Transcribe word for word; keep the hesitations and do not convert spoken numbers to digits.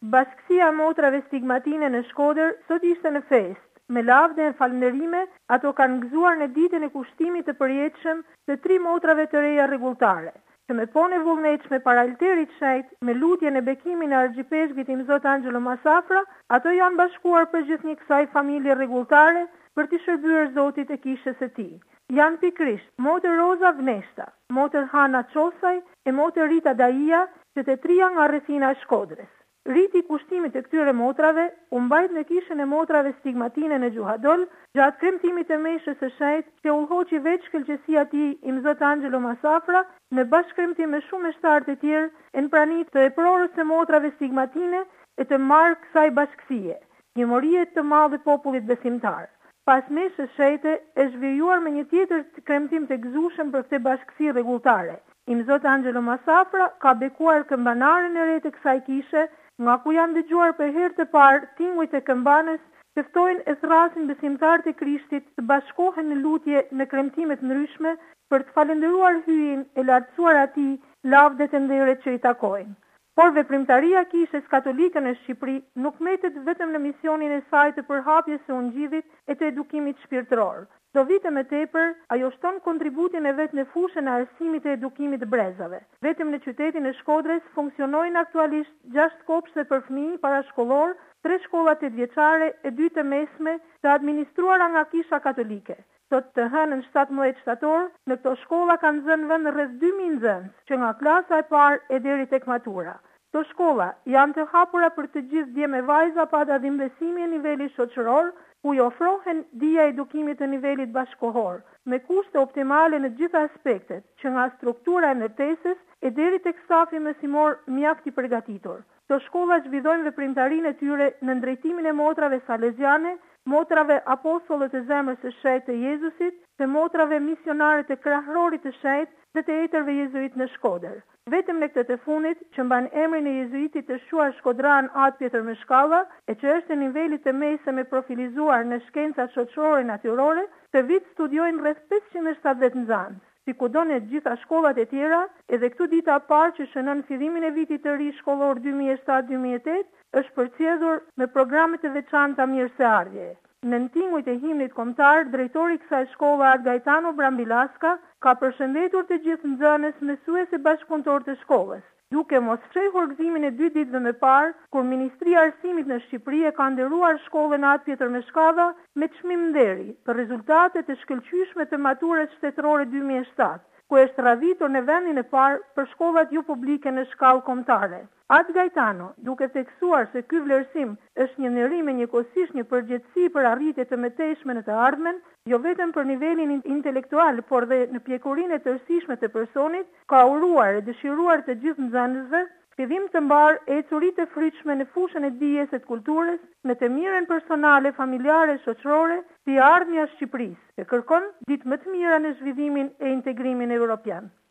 Bashkësia e motrave stigmatine në Shkodër sot ishte në fest. Me lavde e falënderime, ato kanë gëzuar në ditën e kushtimit të përjetshëm të tri motrave të reja rregulltare, që me pone vullnetshme para altarit shenjt, me lutjen e bekimin e argjipeshkit im Zot Angelo Masafra, ato janë bashkuar për gjithnjë kësaj familje rregulltare për të shërbyer Zotit e kishës së tij. Janë pikrisht motër Roza Vneshta, motër Hana Çosaj e motër Rita Daia, që të trija nga rrethina e Shkodrës. Riti i kushtimit të këtyre motrave u mbajt në kishën e motrave stigmatine në Gjuhadol, gjatë kremtimit të meshës së shenjt që udhëhoqi veç shkëlqësia e tij im Zot Angelo Masafra në bashkëkremtim me shumë meshtarë të tjerë në praninë të eprorës së motrave stigmatine e të marrë kësaj bashkësie, njëmërie të madhe popullit besimtar. Pas meshës shenjte e zhvilluar me një tjetër kremtim të gëzueshëm për këtë bashkësi rregulltare. Im Zot Angelo Masafra ka bekuar këmbanaren e re të kësaj kishe, nga ku janë dëgjuar për herë të parë tingujt e këmbanës që ftojnë e thrasin besimtarët e Krishtit të bashkohen në lutje në kremtime të ndryshme për të falendëruar hyjin e lartësuar atij lavdet e nderet që i takojnë. Por veprimtaria kishës katolike në Shqipëri nuk mbetet vetëm në misionin e saj të përhapjes së ungjillit e të edukimit shpirtëror. Do vite më tepër, ajo shton kontributin e vet në fushën e arsimit e edukimit të brezave. Vetëm në qytetin e Shkodrës funksionojnë aktualisht gjashtë kopshte për fëmijë parashkollor, tre shkolla tetëvjeçare e dy të mesme të administruara nga Kisha Katolike. Sot të hënën shtatëmbëdhjetë shtator, në këto shkolla kanë zënë vend rreth dy mijë nxënës, që nga klasa e parë e deri tek matura. Këto shkolla janë të hapura për të gjithë djemë e vajza pa dallim besimi e nivelit shoqëror, ku i ofrohen dija edukimit të nivelit bashkohor, me kushte optimale në gjitha aspektet, që nga struktura e ndërtesës e deri tek stafi mësimor mjaft i përgatitur. Këto shkolla zhvillojnë veprimtarinë e tyre në drejtimin e motrave saleziane, motrave apostollët të zemrës së shenjtë të Jezusit, të motrave misionare të krahërorit të shenjtë dhe të etërve jezuit në Shkodër. Vetëm në këtë të fundit, që mban emrin e jezuitit të shuar shkodran Atë Pjetër Meshkalla, e që është në nivelit të mesëm e profilizuar në shkencat shoqërore natyrore, të vit studiojnë rreth pesëqind e shtatëdhjetë nxënës. Si kudo në gjitha shkollat e tjera, edhe këtu dita e parë që shënon fillimin e vitit të ri shkollor dy mijë e shtatë dy mijë e tetë, është përcjellur me programe të veçanta mirëseardhjeje. Në tingujt e himnit kombëtar, drejtori i kësaj shkolle Art Gaetano Brambilaska ka përshëndetur të gjithë nxënës, mësues e bashkëpunëtor të shkollës, duke mos fshehur gëzimin e dy ditëve më parë, kur Ministria e Arsimit në Shqipëri e ka nderuar shkollën Atë Pjetër Meshkalla me çmim nderi për rezultatet e shkëlqyeshme të maturës shtetërore dy mijë e shtatë, ku është radhitur në vendin e parë për shkollat jo publike në shkallë kombëtare. Atë Gaetano, duke theksuar se ky vlerësim është një ndërim e njëkohësisht një përgjegjësi për arritje të mëtejshme në të ardhmen, jo vetëm për nivelin intelektual, por dhe në pjekurinë e tërësishme të personit, ka uruar e dëshiruar të gjithë nxënësve fillim të mbar e ecurit e frytshme në fushën e dijes e të kulturës, në të mirën personale, familjare, shoqërore, si ardhmja e Shqipërisë, e kërkon ditë më të mira në zhvillimin e integrimin evropian.